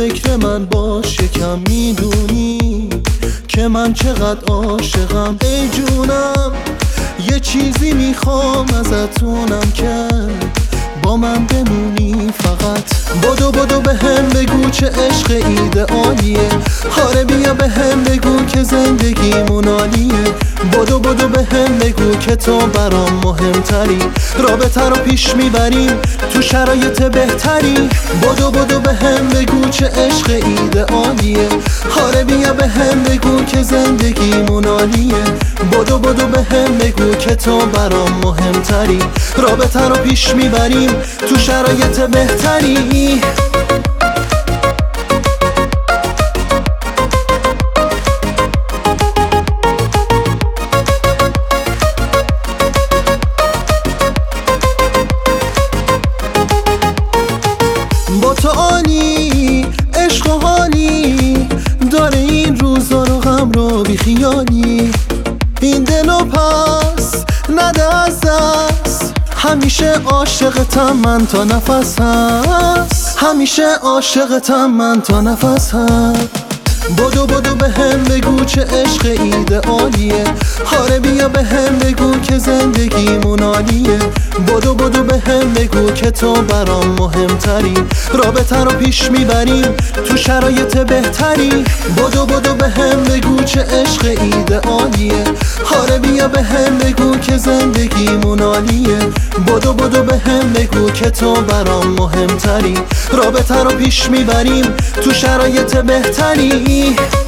فکر من باش یکم، میدونی که من چقدر عاشقم. ای جونم یه چیزی میخوام ازتونم که با من بمونی فقط. بدو به هم بگو چه عشق ایدئالیه. آره بیا به هم بگو که زندگیمون عالیه. بدو به هم بگو که تو برام مهمتری. رابطه رو پیش میبریم تو شرایط بهتری. بدو به هم بگو چه عشق ایدئالیه. آره بیا به هم بگو که زندگیمون عالیه. بدو به هم بگو که تو برام مهمتری. رابطه رو پیش میبریم تو شرایط بهتری. با تو عالی عشق و حالی داره این روزا رو، غم رو بی خیالی. این دلو پس نده از دست، همیشه عاشقتم من تا نفس هست. همیشه عاشقتم من تا نفس هست. بدو به هم بگو چه عشق ایدئالیه. آره بیا به هم بگو که زندگیمون عالیه. بدو به هم بگو که تو برام مهمتری. رابطه رو پیش میبریم تو شرایط بهتری. بدو به هم بگو چه عشق ایدئالیه. آره بیا به هم بگو که زندگیمون عالیه. بدو به هم بگو که تو برام مهمتری. رابطه رو پیش میبریم تو شرایط بهتری.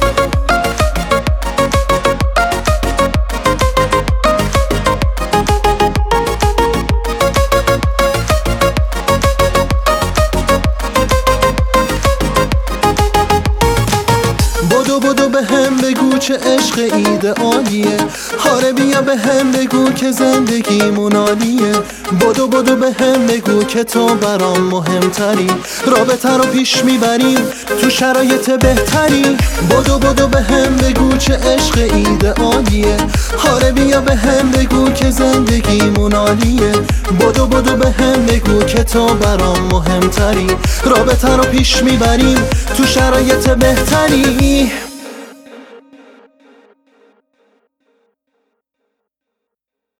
بدو به هم بگو چه عشق ایدئالیه. آره بیا به هم بگو که زندگیمون عالیه. بدو به هم بگو که تو برام مهمتری. رابطه رو پیش میبریم تو شرایط بهتری. بدو به هم بگو چه عشق ایدئالیه. آره بیا به هم بگو که زندگیمون عالیه. بدو به هم بگو که تو برام مهمتری. رابطه رو پیش میبریم تو شرایط بهتری.